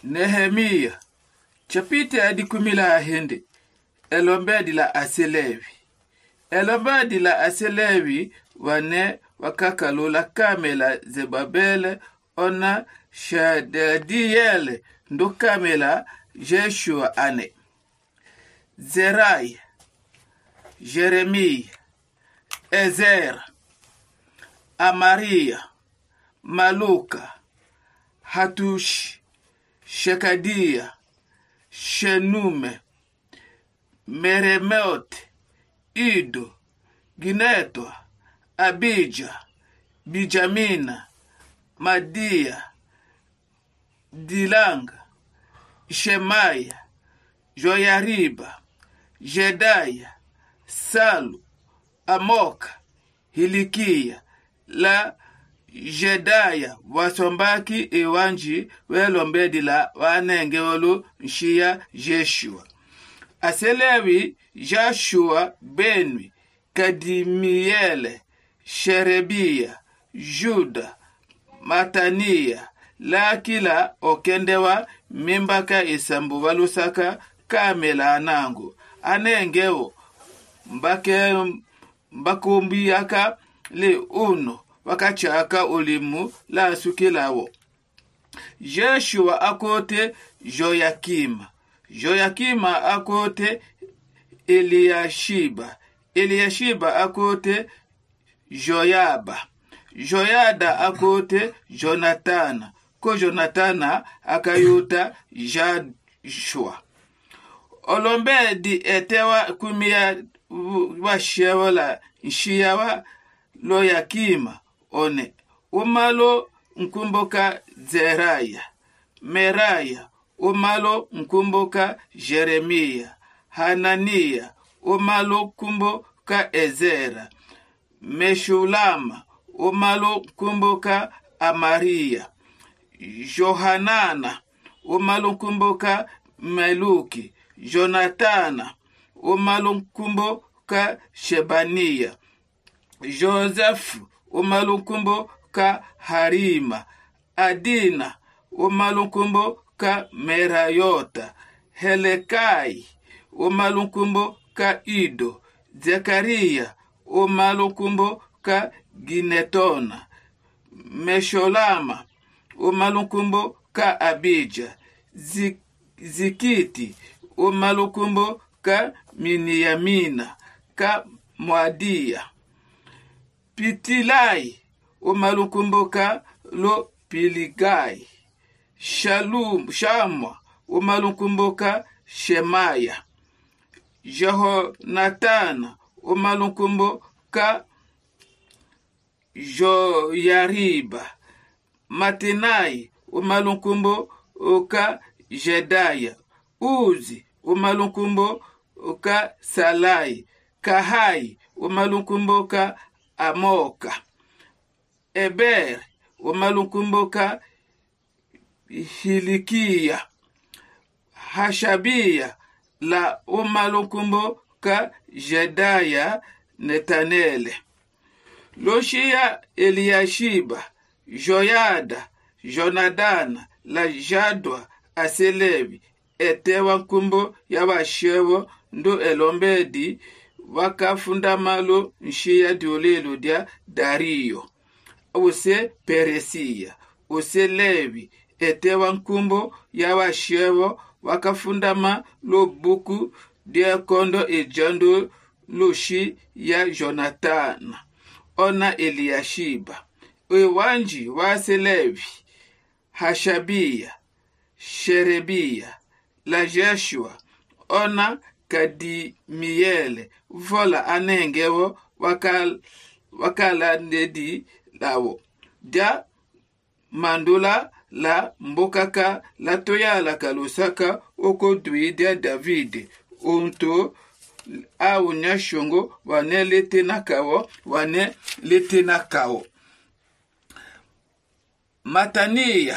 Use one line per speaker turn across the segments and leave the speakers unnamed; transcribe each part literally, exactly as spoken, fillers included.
Nehemia chapite adi kumila ahende elombe la aselewi elombe la aselewi wane wakakalola kamela Zebabele ona Shadadiele ndo kamela Jeshua ane Zerai Jeremia Ezer Amaria Maluka Hatush Shekadia Shenume Meremot Ido Ginetwa Abija Bijamina Madia Dilanga Shemaya Joyariba Jedaya Salu Amoka Hilikia la Jedaya wasombaki ewanji welombedila wanengeolu nshia Jeshua. Aselewi Joshua Benwi Kadimiele Sherebia Juda Matania lakila okendewa mimbaka isambu walusaka kamela anangu anengeo mbake mbakumbiyaka le uno wakachaka ulimu la sukilawo. Jeshua akote Joyakima Joyakima akote Eliashiba Eliashiba akote Joyaba Joyada akote Jonatana ko Jonatana akayuta Jashua. Olombe di etewa kumia washewola nshiyawa Loyakima one umalo nkumboka Zeraya Meraya umalo nkumboka Jeremia Hanania umalo kumboka Ezera Meshulama umalo kumboka Amaria Johanana umalo kumboka Meluki Jonatana umalo kumboka Shebania Joseph umalukumbo ka Harima Adina umalukumbo ka Merayota Helekai umalukumbo ka Ido Zekaria umalukumbo ka Ginetona Mesholama umalukumbo ka Abija Zik Zikiti umalukumbo ka Miniyamina ka Mwadia Pitilai umalukumboka lo Piligai Shalum Shamwa umalukumboka Shemaya Jehonatana umalukumboka Joyariba Matinai umalukumboka Jedaya Uzi umalukumboka Salai Kahai umalukumboka Amoka Eber umalukumboka Hilikia Hashabia la umalukumboka Jedaya Netanele Loshia Eliashiba Joyada Jonadana la Jadwa Aselevi etewa nkumbo ya washewo ndo elombedi wakafunda malo nshia diolelo dia Dario ose Peresia ose Levi etewa nkumbo ya washewo wakafunda malo buku dia kondo ejando loshi ya Jonathan ona Eliashiba ewanji wase Levi Hashabia Sherebia la Jeshua ona Kadimiele vola anengewo wakal wakala ndedi lawo dia mandula la mbokaka la toyala kalusaka oko duide David unto au nyashongo wane lete nakawo wane lete nakawo Matania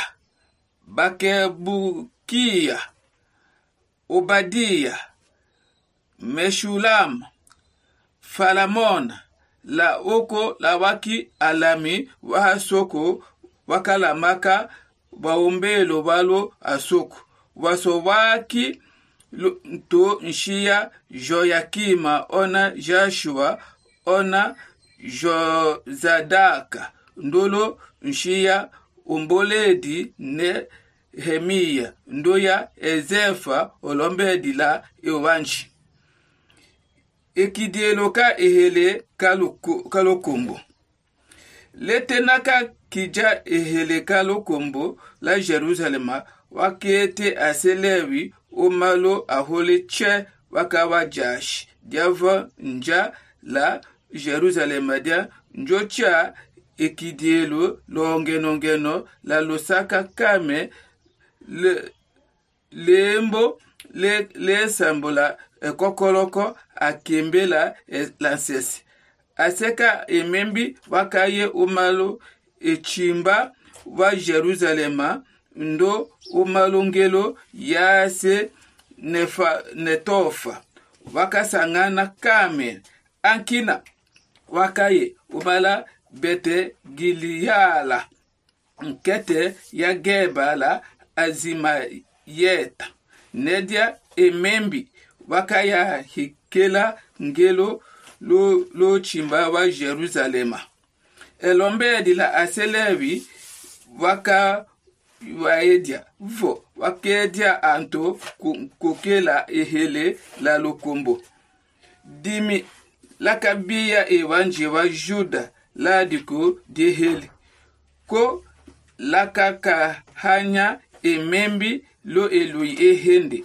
Bakebukia Obadia Meshulam Falamon la oko la waki alami wahasoko wakalamaka baombelo balo asoko wasobaki to nshia Joyakima ona Joshua ona Jozadaka ndolo nshia umboledi ne Hemia ndoya Ezefa olombedi la Ewanchi ekidieloka ehele kalokombo letenaka kija ehele kalokombo la Jerusalema wakete aselewi omalo ahole che wakawa jash diava nja la Jerusalema dia njocha ekidielo longenongeno la losaka kame le lembo le le sambola kokoloko akembela lansesi aseka emembi wakaye umalo echimba wa Jerusalema ndo umalungelo yase nefa netofa wakasangana kame ankina wakaye umala bete giliyala nkete ya geba la azima yeta nedia emembi wakaya hikela ngelo lo, lo chimba wa Jerusalema elombe dila aselevi waka waedia vo wakedia anto kokela ehele la lokombo dimi lakabia ewanji wa Juda la diko dehele ko lakaka hanya emembi lo elui ehende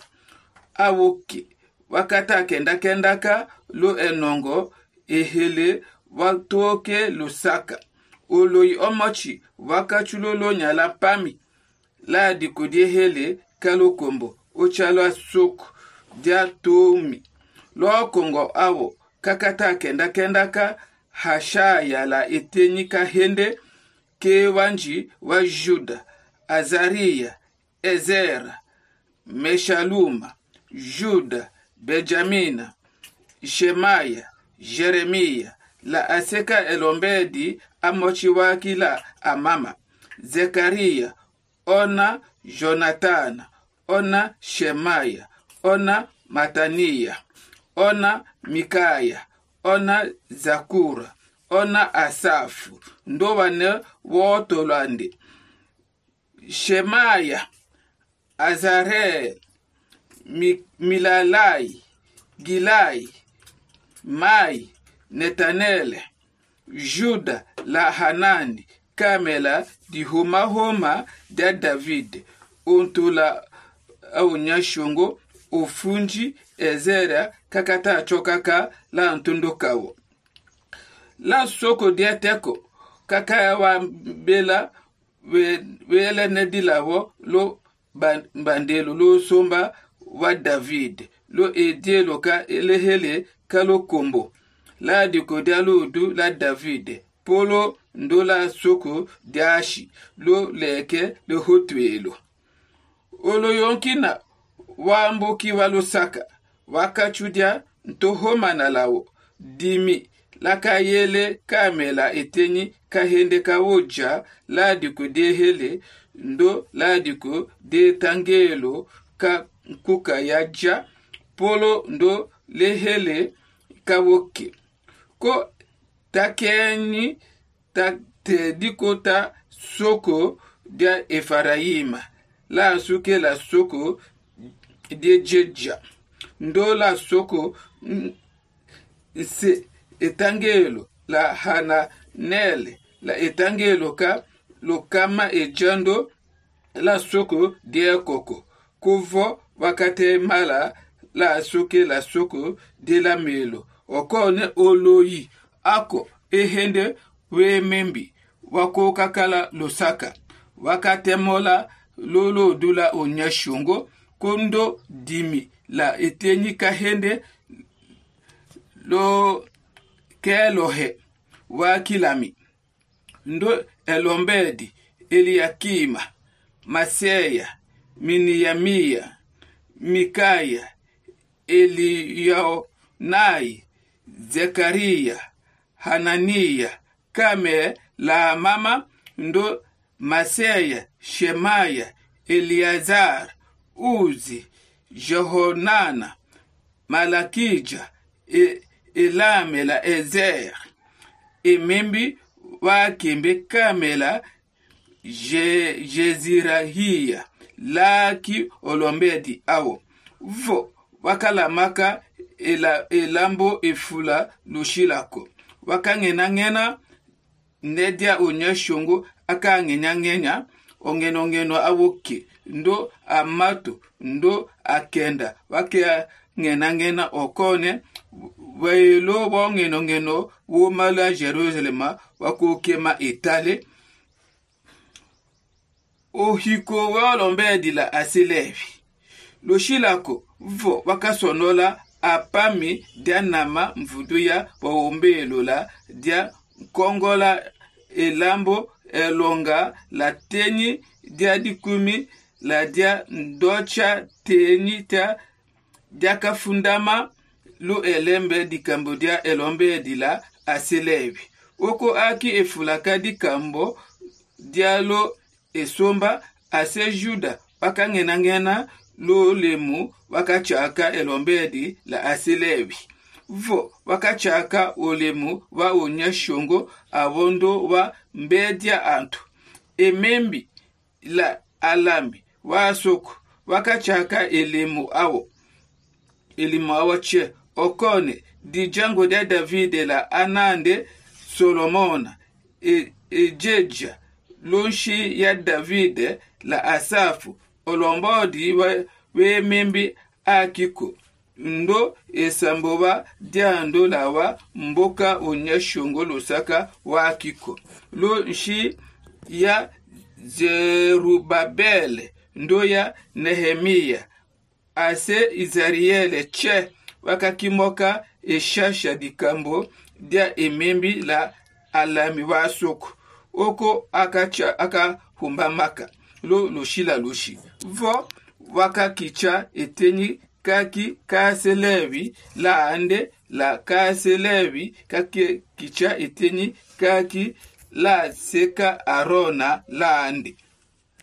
awoki wakata kenda kendaka lo enongo ehele watoke lusaka oloi omochi wakachulolo nyala pami la diko ehele kalokombo ochalo soko dia tomi lo kongo awo kakata kenda kendaka hashaya la etenyika hende ke wanji wa Juda Azaria Ezera Meshaluma Juda Benjamina Shemaya Jeremia la aseka elombedi amochi wakila amama Zekaria ona Jonathan ona Shemaya ona Matania ona Mikaya ona Zakura ona Asafu ndo wane wotolande Shemaya Azarel Mi, Milalai Gilai Mai Netanele Juda la Hanani Kamela di homa homa da David untula au nyashongo ufunji Ezera kakata chokaka la ntundokawo la soko dia teko kaka wa bela we wele nedilawo lo bandelo lo somba wa David lo edielo ka elehele kalokombo la diko dialo du la David polo ndola soko diashi lo leke le hotwelo olo yonkina wamboki walosaka wakachudia ntohoma na lao dimi lakayele kamela etenyi kahende kawoja ladiko dehele ndo ladiko de tangelo ka kuka yaja polo ndo lehele kawoke ko takeni te dikota soko dia Efraima la suke la soko de Jeja ndo la soko se etangelo la Hananele la etangelo ka lokama ejando la soko de koko kuvo wakate mala la suke la soko de la melo okone oloyi ako ehende we membi wako kakala losaka wakate mola lolo dula onyashungo kondo dimi la etenyi kahende lo kelohe wakilami ndo elombedi Eliakima Maseya Miniyamia Mikaya Eliyaonai Zekaria Hanania kame la mama ndo Maseya, Shemaya, Eliazar, Uzi, Jehonana, Malakija, e, Elamela, Ezer. Emembi wakembe kamela je, Jezirahia, laki olombedi awo. Vo wakalamaka ela, elambo efula lushilako. Wakangena ngena nedia onyeshongo aka ngenya ngenya ongeno ngeno awoke ndo amato ndo akenda wake ngena ngena okone welo wo ngeno ngeno wo mala Jerusalema wako kema etale ohiko walombedi la asilevi lushilako vo wakasonola apami dia nama mvuduya waombelo la dia kongola elambo elonga la teni dia dikumi la dia ndocha teni ta dia kafundama lu elembe di Cambodia elombe di la aselevi oko aki efulaka di kambo dialo esomba ase juda wakangena ngena lo lemu wakachaka elombedi la aselevi vo wakachaka olemu wa onyeshongo abondo wa mbedia antu emembi la alambi wa soko wakachaka elemu awo elemu awo che okone di jango de David la anande Solomona e, e jeja lonshi ya David la asafu olombodi we, we membi akiko ndo esamboba diando lawa mboka onyeshongo losaka wa akiko lo nshi ya Zerubabel ndo ya Nehemia ase Izariele che wakakimoka eshasha dikambo dia emembi la alami wa soko oko akacha aka humbamaka lo loshila loshi vo wakakicha eteni kaki kaselevi la ande la kaselevi kaki kicha eteni kaki la seka arona la ande